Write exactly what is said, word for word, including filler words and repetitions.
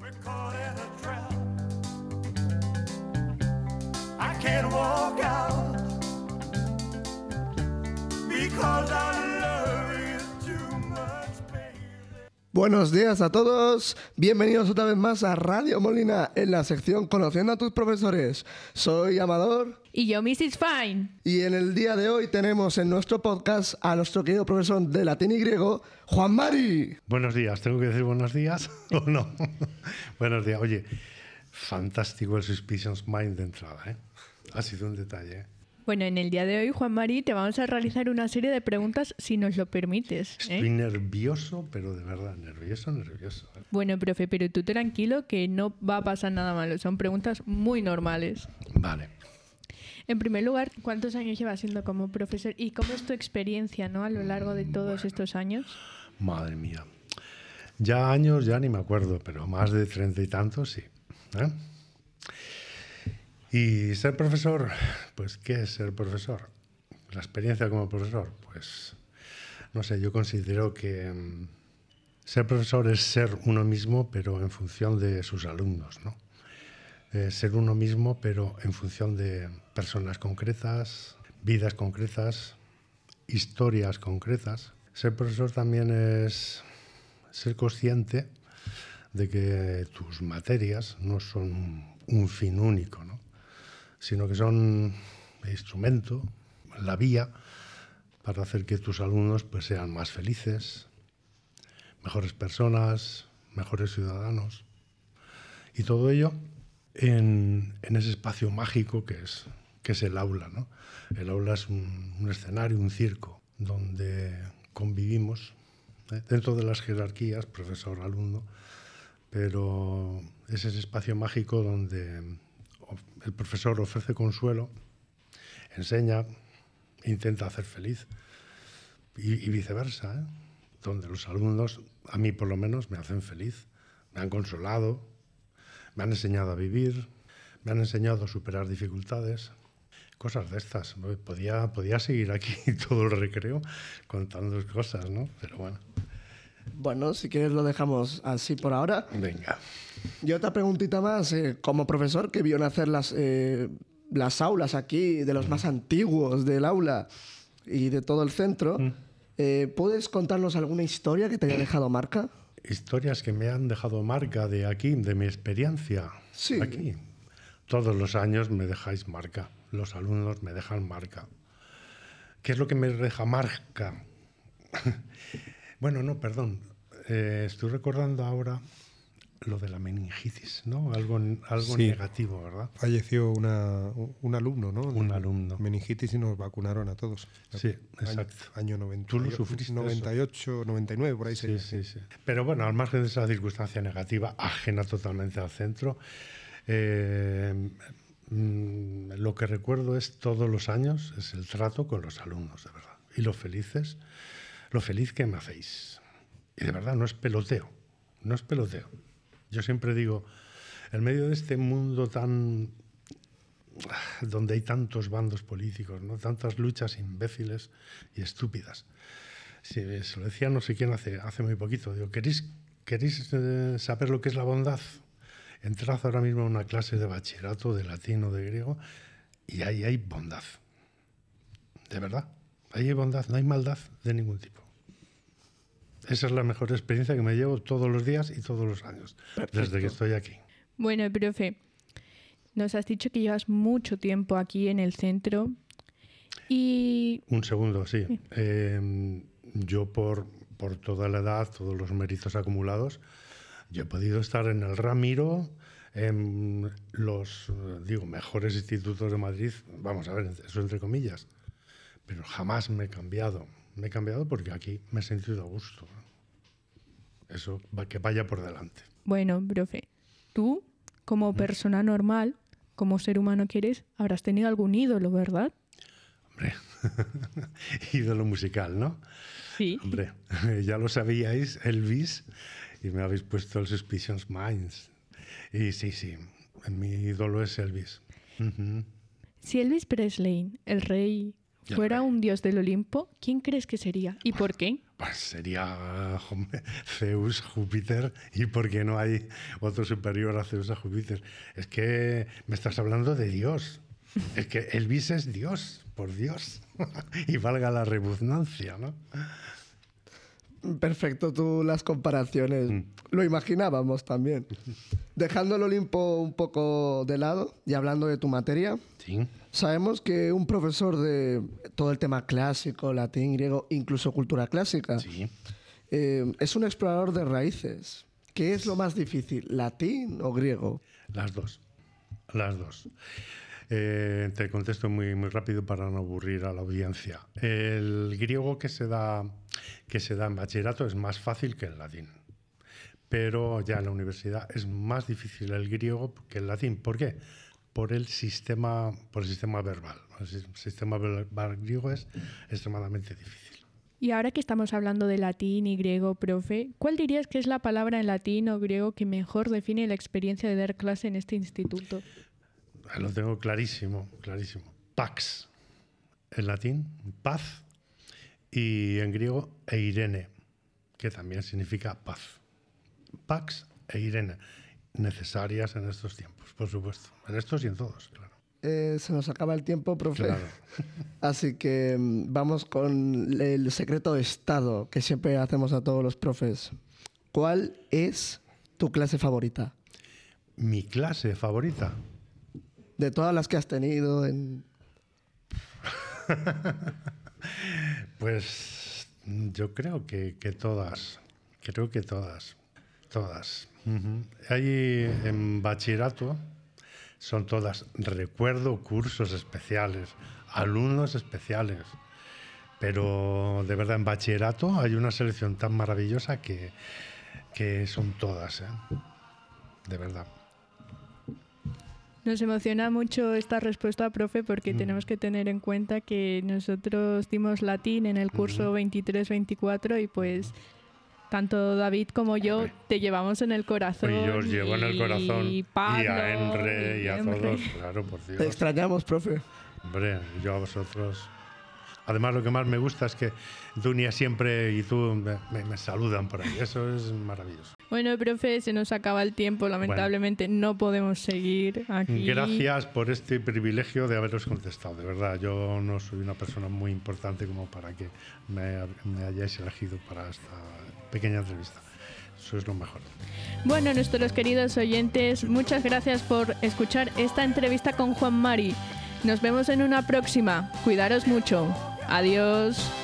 We're caught in a trap. I can't walk out because I love you too much, baby. Buenos días a todos, bienvenidos otra vez más a Radio Molina en la sección Conociendo a tus profesores. Soy Amador. Y yo, missus Fine. Y en el día de hoy tenemos en nuestro podcast a nuestro querido profesor de latín y griego, Juan Mari. Buenos días, ¿tengo que decir buenos días o no? Buenos días. Oye, fantástico el Suspicious Mind de entrada, ¿eh? Ha sido un detalle, ¿eh? Bueno, en el día de hoy, Juan Mari, te vamos a realizar una serie de preguntas si nos lo permites. ¿eh? Estoy nervioso, pero de verdad, nervioso, nervioso. ¿eh? Bueno, profe, pero tú tranquilo que no va a pasar nada malo. Son preguntas muy normales. Vale. En primer lugar, ¿cuántos años llevas siendo como profesor? ¿Y cómo es tu experiencia, ¿no? A lo largo de todos Bueno. estos años. Madre mía. Ya años, ya ni me acuerdo, pero más de treinta y tantos, sí. ¿eh? Y ser profesor, pues, ¿qué es ser profesor? La experiencia como profesor, pues, no sé, yo considero que mm, ser profesor es ser uno mismo, pero en función de sus alumnos, ¿no? Eh, ser uno mismo, pero en función de personas concretas, vidas concretas, historias concretas. Ser profesor también es ser consciente de que tus materias no son un fin único, ¿no? Sino que son el instrumento, la vía para hacer que tus alumnos pues, sean más felices, mejores personas, mejores ciudadanos. Y todo ello en, en ese espacio mágico que es, que es el aula, ¿no? El aula es un, un escenario, un circo, donde convivimos, ¿eh? dentro de las jerarquías, profesor-alumno, pero es ese espacio mágico donde el profesor ofrece consuelo, enseña, intenta hacer feliz y, y viceversa, ¿eh? Donde los alumnos, a mí por lo menos, me hacen feliz, me han consolado, me han enseñado a vivir, me han enseñado a superar dificultades, cosas de estas. Podía, podía seguir aquí todo el recreo contando cosas, ¿no? Pero bueno. Bueno, si quieres lo dejamos así por ahora. Venga. Y otra preguntita más, eh, como profesor que vio nacer las, eh, las aulas aquí, de los más antiguos del aula y de todo el centro, Mm. eh, ¿puedes contarnos alguna historia que te haya dejado marca? Historias que me han dejado marca de aquí, de mi experiencia. Sí. Aquí. Todos los años me dejáis marca. Los alumnos me dejan marca. ¿Qué es lo que me deja marca? Bueno, no, perdón. Eh, estoy recordando ahora lo de la meningitis, ¿no? Algo, algo Sí. negativo, ¿verdad? Falleció una, un alumno, ¿no? Un De alumno. meningitis y nos vacunaron a todos. Sí, Año- exacto. Año noventa. Tú lo sufriste, noventa y ocho, noventa y nueve, por ahí Sí, sería. sí, sí. Pero bueno, al margen de esa circunstancia negativa, ajena totalmente al centro, eh, mm, lo que recuerdo es todos los años, es el trato con los alumnos, de verdad. Y lo felices, lo feliz que me hacéis. Y de verdad, no es peloteo, no es peloteo. Yo siempre digo, en medio de este mundo tan donde hay tantos bandos políticos, ¿no? Tantas luchas imbéciles y estúpidas. Sí, se lo decía no sé quién hace, hace muy poquito. Digo, ¿queréis, queréis eh, saber lo que es la bondad? Entrad ahora mismo a una clase de bachillerato, de latín o de griego, y ahí hay bondad. De verdad, ahí hay bondad, no hay maldad de ningún tipo. Esa es la mejor experiencia que me llevo todos los días y todos los años, Perfecto. desde que estoy aquí. Bueno, profe, nos has dicho que llevas mucho tiempo aquí en el centro y... Un segundo, sí. Eh, yo por, por toda la edad, todos los méritos acumulados, yo he podido estar en el Ramiro, en los, eh, digo, mejores institutos de Madrid, vamos a ver, eso entre comillas, pero jamás me he cambiado. Me he cambiado porque aquí me he sentido a gusto. Eso, va, que vaya por delante. Bueno, profe, tú, como persona normal, como ser humano que eres, habrás tenido algún ídolo, ¿verdad? Hombre, ídolo musical, ¿no? Sí. Hombre, ya lo sabíais, Elvis, y me habéis puesto el Suspicious Minds. Y sí, sí, mi ídolo es Elvis. Uh-huh. Si Elvis Presley, el rey, El fuera rey. un dios del Olimpo, ¿quién crees que sería? ¿Y por qué? Pues sería hombre, Zeus, Júpiter, y por qué no hay otro superior a Zeus, a Júpiter. Es que me estás hablando de Dios. Es que Elvis es Dios, por Dios. Y valga la redundancia, ¿no? Perfecto, tú las comparaciones. Mm. Lo imaginábamos también. Dejando el Olimpo un poco de lado y hablando de tu materia, Sí. sabemos que un profesor de todo el tema clásico, latín, griego, incluso cultura clásica, Sí. eh, es un explorador de raíces. ¿Qué es lo más difícil, latín o griego? Las dos. Las dos. Eh, te contesto muy, muy rápido para no aburrir a la audiencia. El griego que se da, que se da en bachillerato es más fácil que el latín. Pero ya en la universidad es más difícil el griego que el latín. ¿Por qué? Por el sistema, por el sistema verbal. El sistema verbal griego es extremadamente difícil. Y ahora que estamos hablando de latín y griego, profe, ¿cuál dirías que es la palabra en latín o griego que mejor define la experiencia de dar clase en este instituto? Lo tengo clarísimo, clarísimo. Pax, en latín, paz, y en griego, eirene, que también significa paz. Pax e Irene, necesarias en estos tiempos, por supuesto. En estos y en todos, claro. Eh, se nos acaba el tiempo, profe. Claro. Así que mm, vamos con el secreto de Estado que siempre hacemos a todos los profes. ¿Cuál es tu clase favorita? Mi clase favorita. De todas las que has tenido en... Pues yo creo que, que todas, creo que todas, todas. Ujú. Hay en bachillerato, son todas, recuerdo cursos especiales, alumnos especiales, pero de verdad en bachillerato hay una selección tan maravillosa que, que son todas, ¿eh? De verdad. Nos emociona mucho esta respuesta, profe, porque Mm. tenemos que tener en cuenta que nosotros dimos latín en el curso veintitrés veinticuatro y pues tanto David como yo Hombre. te llevamos en el corazón. Y yo os llevo en el corazón, y y Pablo, a Enre y a Emre. todos, claro, por Dios. Te extrañamos, profe. Hombre, yo a vosotros. Además, lo que más me gusta es que Dunia siempre y tú me, me- me saludan por ahí. Eso es maravilloso. Bueno, profe, se nos acaba el tiempo. Lamentablemente no podemos seguir aquí. Gracias por este privilegio de haberos contestado. De verdad, yo no soy una persona muy importante como para que me, me hayáis elegido para esta pequeña entrevista. Sois lo mejor. Bueno, nuestros queridos oyentes, muchas gracias por escuchar esta entrevista con Juan Mari. Nos vemos en una próxima. Cuidaros mucho. Adiós.